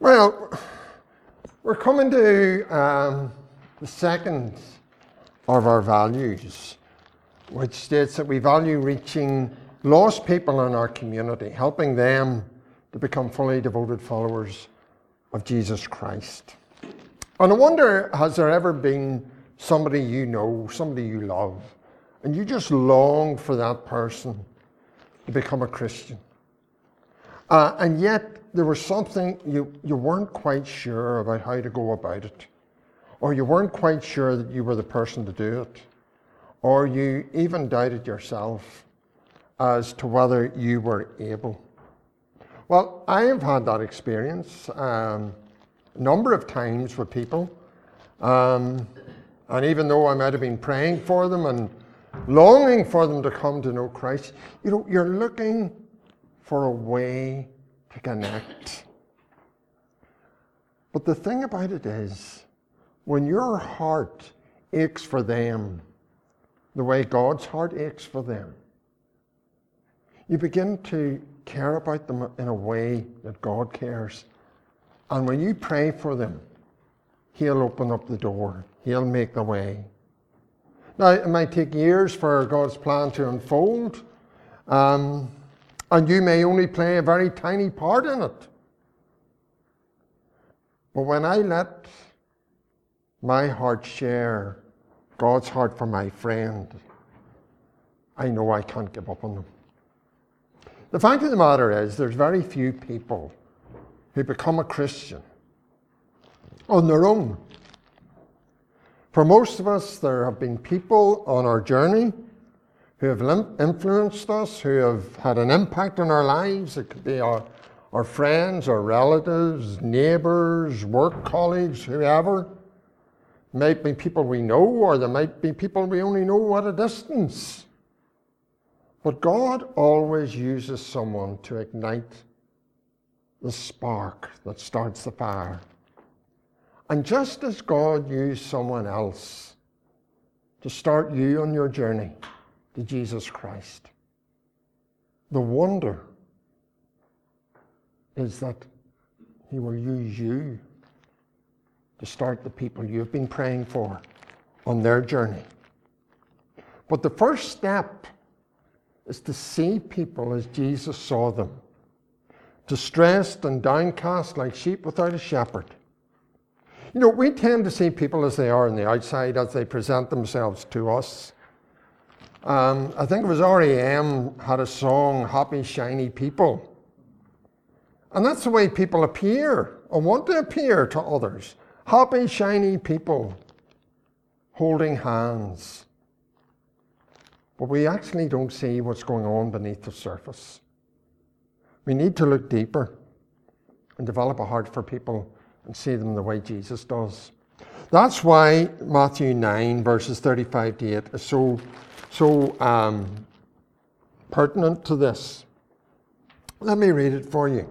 Well, we're coming to the second of our values, which states that we value reaching lost people in our community, helping them to become fully devoted followers of Jesus Christ. And I wonder, has there ever been somebody you know, somebody you love, and you just long for that person to become a Christian? And yet there was something you weren't quite sure about how to go about it, or you weren't quite sure that you were the person to do it, or you even doubted yourself as to whether you were able. Well, I have had that experience a number of times with people, and even though I might have been praying for them and longing for them to come to know Christ, you're looking for a way to connect. But the thing about it is, when your heart aches for them the way God's heart aches for them, you begin to care about them in a way that God cares. And when you pray for them, He'll open up the door. He'll make the way. Now, it might take years for God's plan to unfold, and you may only play a very tiny part in it. But when I let my heart share God's heart for my friend, I know I can't give up on them. The fact of the matter is, there's very few people who become a Christian on their own. For most of us, there have been people on our journey who have influenced us, who have had an impact on our lives. It could be our friends, our relatives, neighbours, work colleagues, whoever. It might be people we know, or there might be people we only know at a distance. But God always uses someone to ignite the spark that starts the fire. And just as God used someone else to start you on your journey to Jesus Christ, the wonder is that He will use you to start the people you've been praying for on their journey. But the first step is to see people as Jesus saw them, distressed and downcast like sheep without a shepherd. We tend to see people as they are on the outside, as they present themselves to us. I think it was R.E.M. had a song, Happy Shiny People. And that's the way people appear, or want to appear to others. Happy, shiny people, holding hands. But we actually don't see what's going on beneath the surface. We need to look deeper and develop a heart for people and see them the way Jesus does. That's why Matthew 9, verses 35 to 8 is so pertinent to this. Let me read it for you.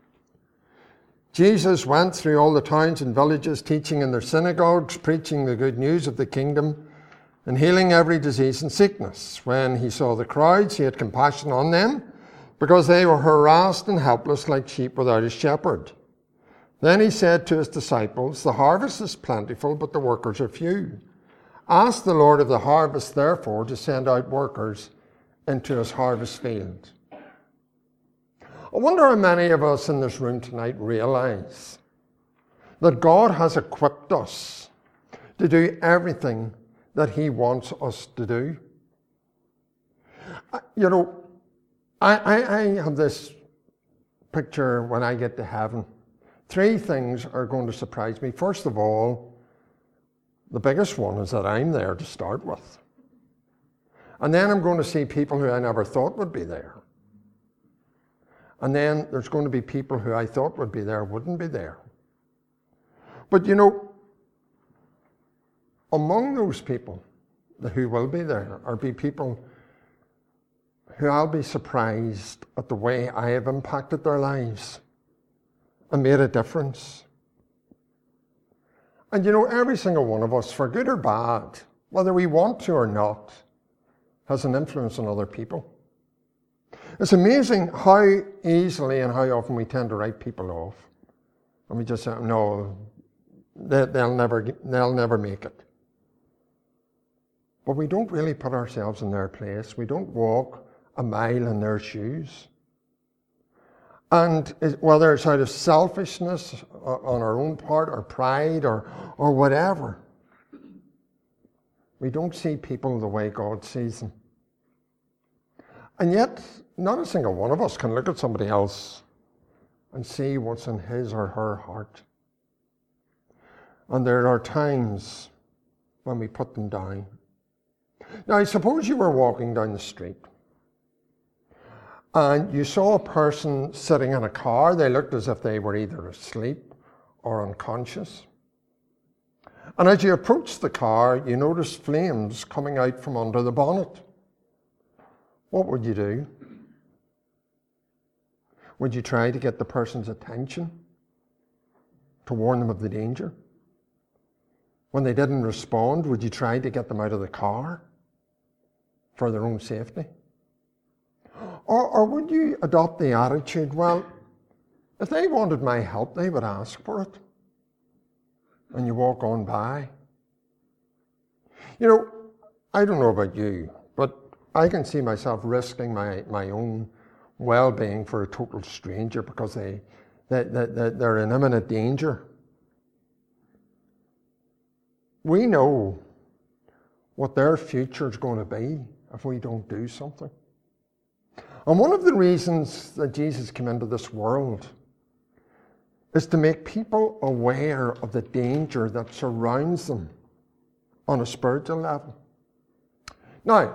Jesus went through all the towns and villages, teaching in their synagogues, preaching the good news of the kingdom, and healing every disease and sickness. When He saw the crowds, He had compassion on them, because they were harassed and helpless like sheep without a shepherd. Then He said to His disciples, the harvest is plentiful, but the workers are few. Ask the Lord of the harvest, therefore, to send out workers into His harvest field. I wonder how many of us in this room tonight realize that God has equipped us to do everything that He wants us to do. I have this picture when I get to heaven. 3 things are going to surprise me. First of all, the biggest one is that I'm there to start with. And then I'm going to see people who I never thought would be there. And then there's going to be people who I thought would be there, wouldn't be there. But among those people who will be there are be people who I'll be surprised at the way I have impacted their lives and made a difference. And every single one of us, for good or bad, whether we want to or not, has an influence on other people. It's amazing how easily and how often we tend to write people off. And we just say, no, they'll never make it. But we don't really put ourselves in their place. We don't walk a mile in their shoes. And whether it's out of selfishness on our own part, or pride, or whatever, we don't see people the way God sees them. And yet, not a single one of us can look at somebody else and see what's in his or her heart. And there are times when we put them down. Now, suppose you were walking down the street and you saw a person sitting in a car. They looked as if they were either asleep or unconscious. And as you approached the car, you noticed flames coming out from under the bonnet. What would you do? Would you try to get the person's attention to warn them of the danger? When they didn't respond, would you try to get them out of the car for their own safety? Or would you adopt the attitude, well, if they wanted my help, they would ask for it, and you walk on by? You know, I don't know about you, but I can see myself risking my own well-being for a total stranger because they're in imminent danger. We know what their future is going to be if we don't do something. And one of the reasons that Jesus came into this world is to make people aware of the danger that surrounds them on a spiritual level. Now,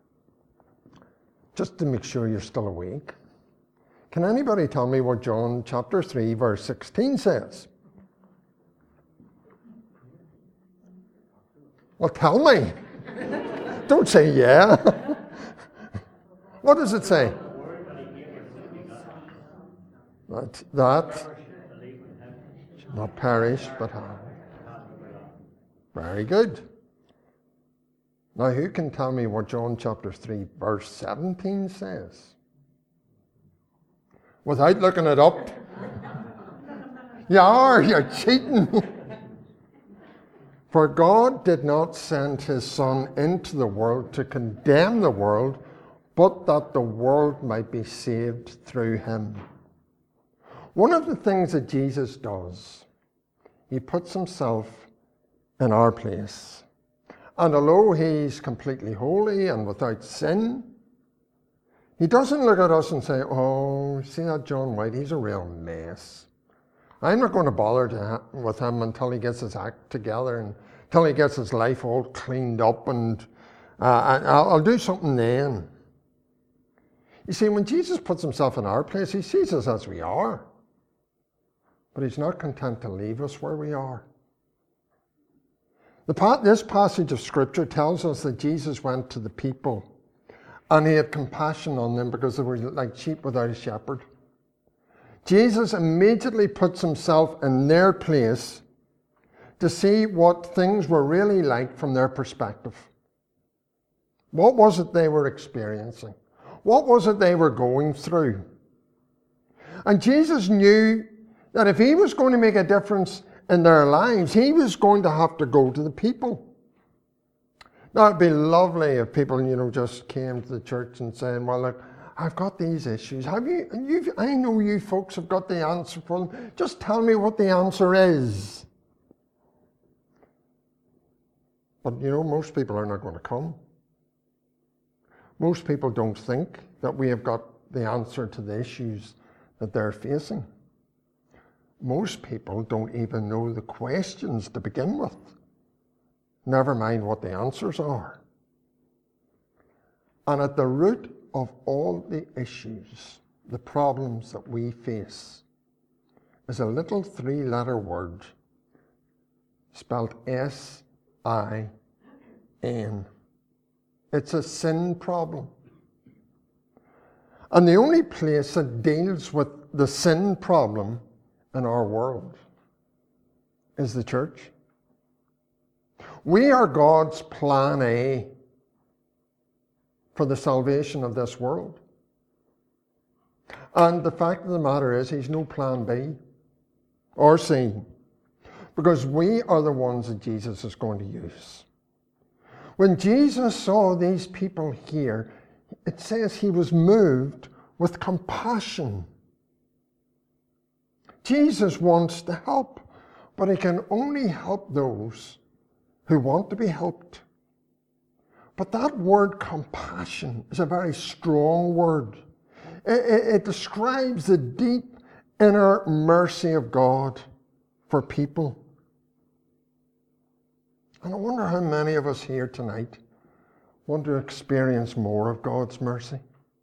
just to make sure you're still awake, can anybody tell me what John chapter 3, verse 16 says? Well, tell me. Don't say yeah. What does it say? That should not perish, but have. Very good. Now, who can tell me what John chapter 3, verse 17 says? Without looking it up? You're cheating. For God did not send his Son into the world to condemn the world, but that the world might be saved through him. One of the things that Jesus does, he puts himself in our place. And although he's completely holy and without sin, he doesn't look at us and say, oh, see that John White, he's a real mess. I'm not going to bother with him until he gets his act together and until he gets his life all cleaned up, and I'll do something then. You see, when Jesus puts himself in our place, he sees us as we are. But he's not content to leave us where we are. This passage of Scripture tells us that Jesus went to the people and he had compassion on them because they were like sheep without a shepherd. Jesus immediately puts himself in their place to see what things were really like from their perspective. What was it they were experiencing? What was it they were going through? And Jesus knew that if he was going to make a difference in their lives, he was going to have to go to the people. Now, it'd be lovely if people, just came to the church and saying, well, look, I've got these issues. I know you folks have got the answer for them. Just tell me what the answer is. But, most people are not going to come. Most people don't think that we have got the answer to the issues that they're facing. Most people don't even know the questions to begin with. Never mind what the answers are. And at the root of all the issues, the problems that we face, is a little 3-letter word spelled S-I-N. It's a sin problem. And the only place that deals with the sin problem in our world is the church. We are God's plan A for the salvation of this world. And the fact of the matter is, he's no plan B. or see, because we are the ones that Jesus is going to use. When Jesus saw these people here, it says he was moved with compassion. Jesus wants to help, but he can only help those who want to be helped. But that word compassion is a very strong word. It describes the deep inner mercy of God for people. And I wonder how many of us here tonight want to experience more of God's mercy.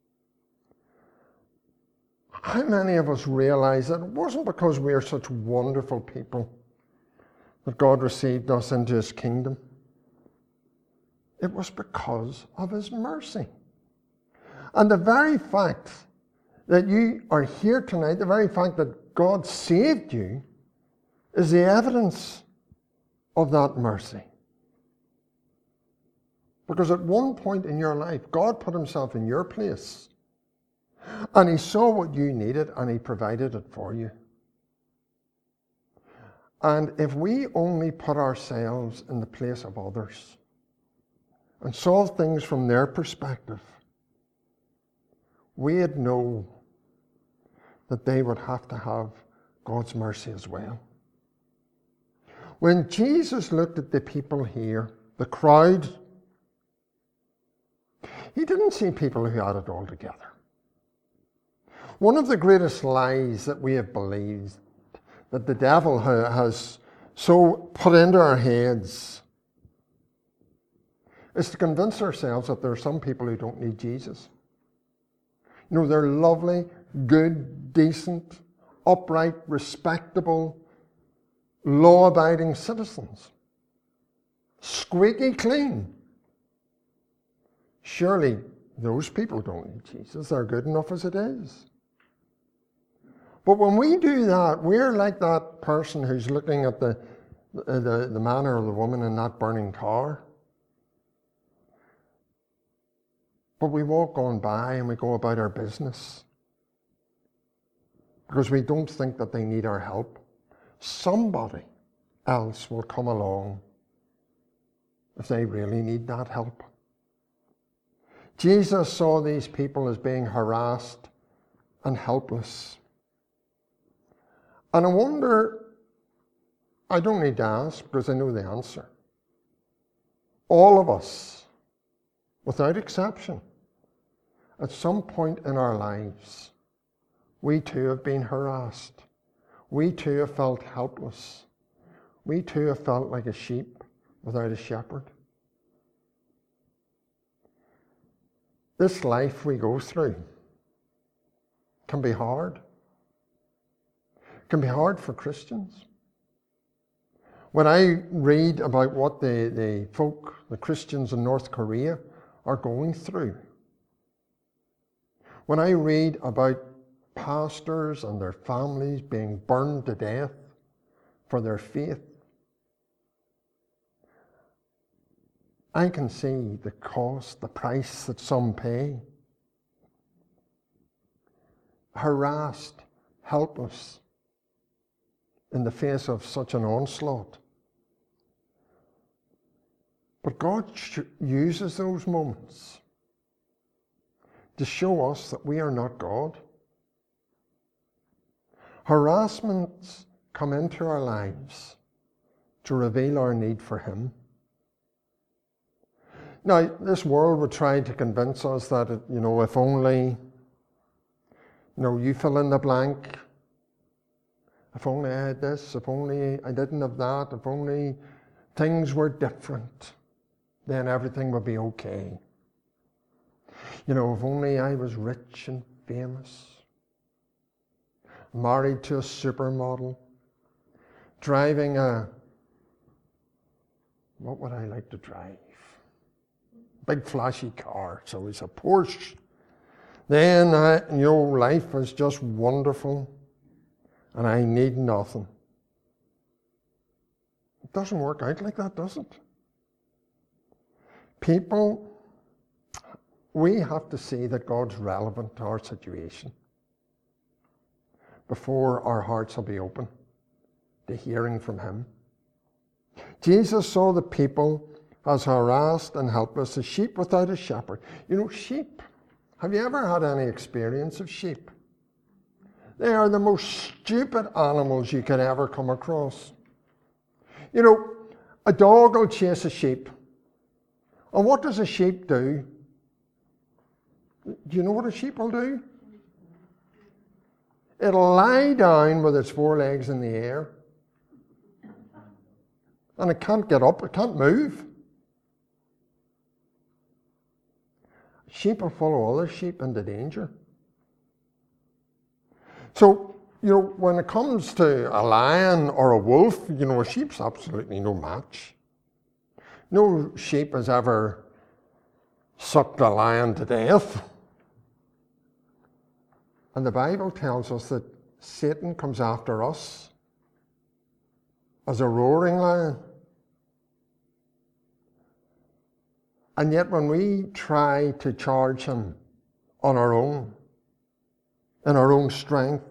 How many of us realize that it wasn't because we are such wonderful people that God received us into his kingdom? It was because of his mercy. And the very fact that you are here tonight, the very fact that God saved you, is the evidence of that mercy. Because at one point in your life, God put himself in your place, and he saw what you needed, and he provided it for you. And if we only put ourselves in the place of others and saw things from their perspective, we'd know that they would have to have God's mercy as well. When Jesus looked at the people here, the crowd, he didn't see people who had it all together. One of the greatest lies that we have believed, that the devil has so put into our heads, is to convince ourselves that there are some people who don't need Jesus. You know, they're lovely, good, decent, upright, respectable, law-abiding citizens. Squeaky clean. Surely those people don't need Jesus. They're good enough as it is. But when we do that, we're like that person who's looking at the man or the woman in that burning car. But we walk on by and we go about our business because we don't think that they need our help. Somebody else will come along if they really need that help. Jesus saw these people as being harassed and helpless. And I wonder, I don't need to ask because I know the answer. All of us, without exception, at some point in our lives, we too have been harassed. We too have felt helpless. We too have felt like a sheep without a shepherd. This life we go through can be hard. It can be hard for Christians. When I read about what the Christians in North Korea are going through, when I read about pastors and their families being burned to death for their faith, I can see the cost, the price that some pay. Harassed, helpless, in the face of such an onslaught. But God uses those moments to show us that we are not God. Harassments come into our lives to reveal our need for him. Now, this world would try to convince us that, if only, you fill in the blank. If only I had this, if only I didn't have that, if only things were different, then everything would be okay. If only I was rich and famous, married to a supermodel, driving what would I like to drive? Big flashy car, so it's a Porsche. Then, life is just wonderful and I need nothing. It doesn't work out like that, does it? People, we have to see that God's relevant to our situation before our hearts will be open to hearing from him. Jesus saw the people as harassed and helpless, as sheep without a shepherd. You know, sheep. Have you ever had any experience of sheep? They are the most stupid animals you could ever come across. You know, a dog will chase a sheep. And what does a sheep do? Do you know what a sheep will do? It'll lie down with its four legs in the air. And it can't get up, it can't move. Sheep will follow other sheep into danger. So, you know, when it comes to a lion or a wolf, you know, a sheep's absolutely no match. No sheep has ever sucked a lion to death. And the Bible tells us that Satan comes after us as a roaring lion. And yet when we try to charge him on our own, in our own strength,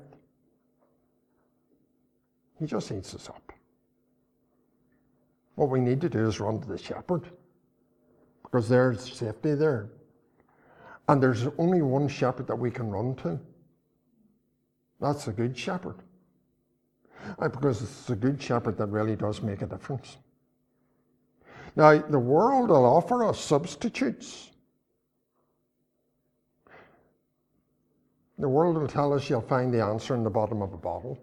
he just eats us up. What we need to do is run to the shepherd, because there's safety there. And there's only one shepherd that we can run to. That's the good shepherd. Because it's the good shepherd that really does make a difference. Now, the world will offer us substitutes. The world will tell us you'll find the answer in the bottom of a bottle.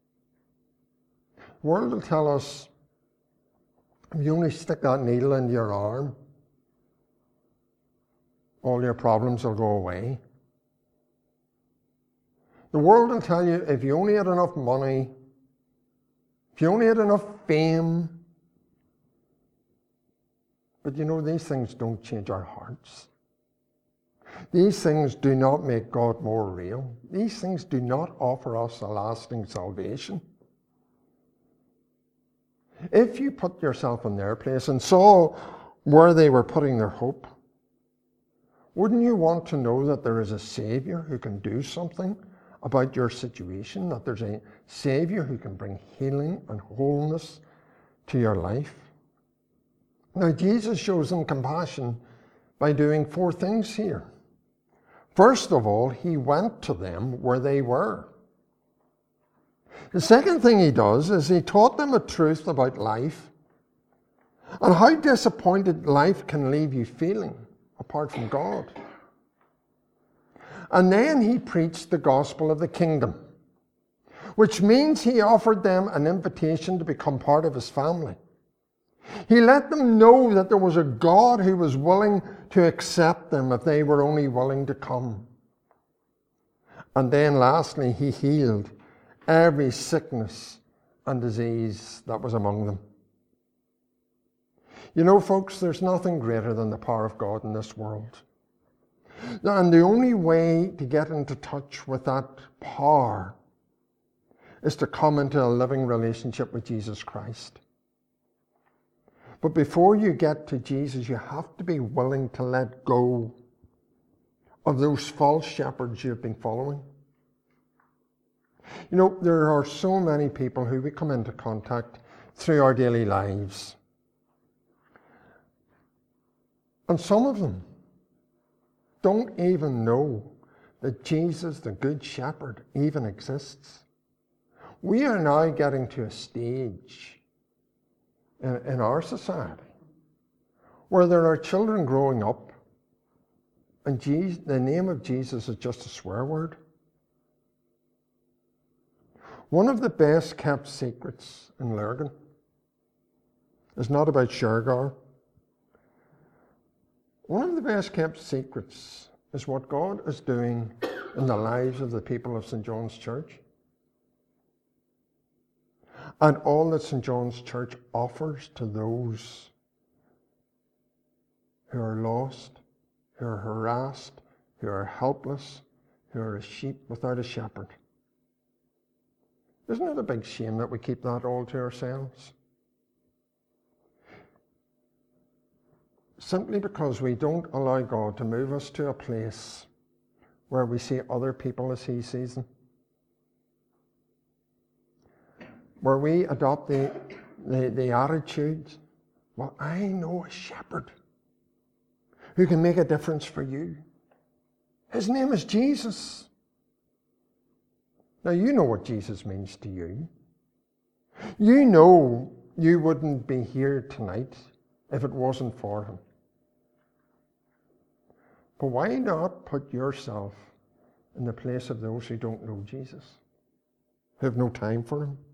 The world will tell us if you only stick that needle into your arm, all your problems will go away. The world will tell you if you only had enough money, if you only had enough fame. But you know, these things don't change our hearts. These things do not make God more real. These things do not offer us a lasting salvation. If you put yourself in their place and saw where they were putting their hope, wouldn't you want to know that there is a Savior who can do something about your situation, that there's a Savior who can bring healing and wholeness to your life? Now, Jesus shows them compassion by doing four things here. First of all, he went to them where they were. The second thing he does is he taught them a truth about life and how disappointed life can leave you feeling apart from God. And then he preached the gospel of the kingdom, which means he offered them an invitation to become part of his family. He let them know that there was a God who was willing to accept them if they were only willing to come. And then lastly, he healed every sickness and disease that was among them. You know, folks, there's nothing greater than the power of God in this world. And the only way to get into touch with that power is to come into a living relationship with Jesus Christ. But before you get to Jesus, you have to be willing to let go of those false shepherds you've been following. You know, there are so many people who we come into contact through our daily lives. And some of them don't even know that Jesus, the Good Shepherd, even exists. We are now getting to a stage in our society where there are children growing up and the name of Jesus is just a swear word. One of the best kept secrets in Lurgan is not about Shergar. One of the best kept secrets is what God is doing in the lives of the people of St. John's Church. And all that St. John's Church offers to those who are lost, who are harassed, who are helpless, who are a sheep without a shepherd. Isn't it a big shame that we keep that all to ourselves? Simply because we don't allow God to move us to a place where we see other people as he sees them. where we adopt the attitude, well, I know a shepherd who can make a difference for you. His name is Jesus. Now, you know what Jesus means to you. You know you wouldn't be here tonight if it wasn't for him. But why not put yourself in the place of those who don't know Jesus, who have no time for him?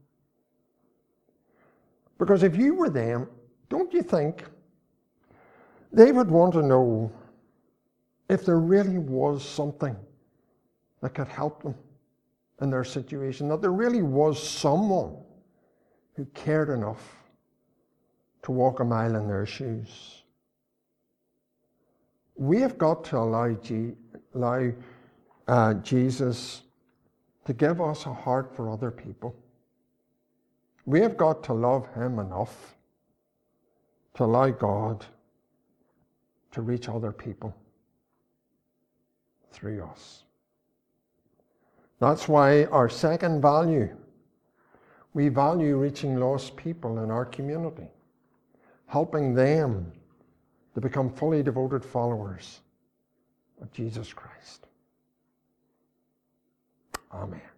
Because if you were them, don't you think they would want to know if there really was something that could help them in their situation, that there really was someone who cared enough to walk a mile in their shoes? We have got to allow Jesus to give us a heart for other people. We have got to love him enough to allow God to reach other people through us. That's why our second value, we value reaching lost people in our community, helping them to become fully devoted followers of Jesus Christ. Amen.